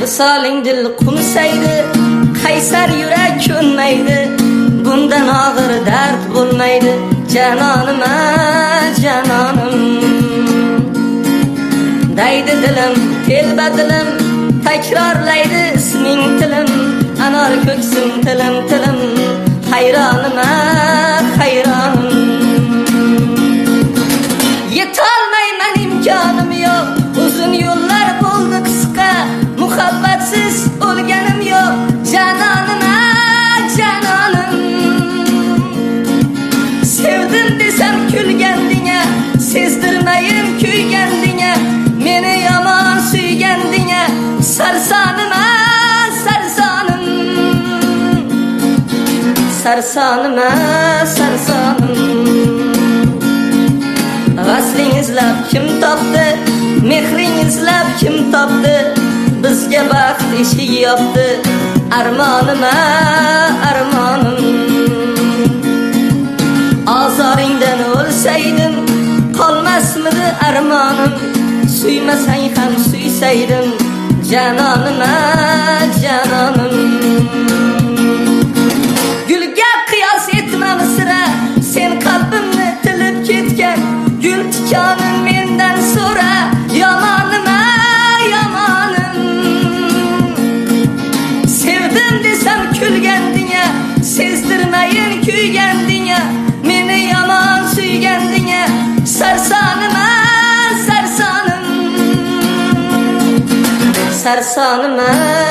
Visaling dil qumsaydi, qaysar yurak ko'nmaydi. Bundan og'ir dard bo'lmaydi, janonim, janonim. Daydi dilim, telba dilim, takrorlaydi isming tilim. Anor ko'ksim tilim, tilim, hayronim, hayronim. Yetolmayman, imkonim yo'q, uzun yo'llar bo'ldi qisqa. Muhabbatsiz o'lganim yo'q, janonim, janonim. Sevdim desam kulgandinga, sezdirmayim kuygandinga. Meni yomon suygandinga, sarsonim, sarsonim. Sarsonim, sarsonim. Vasling izlab kim topdi, mehring izlab kim topdi? Bizga baxt eshigi yopdi, armonim, armonim. Azoringdan o'lsaydim, qolmasmidi armonim? Suymasang ham suysaydim, janonim, janonim. Gulga qiyos etmam sira, sen qalbimni tilib ketgan. Gul tikonin mendan so'ra, yomonim, yomonim. Sevdim desam kulgandinga, sezdirmayin kuygandinga. Meni yomon suygandinga, sarsonim, sarsonim. Sarsonim,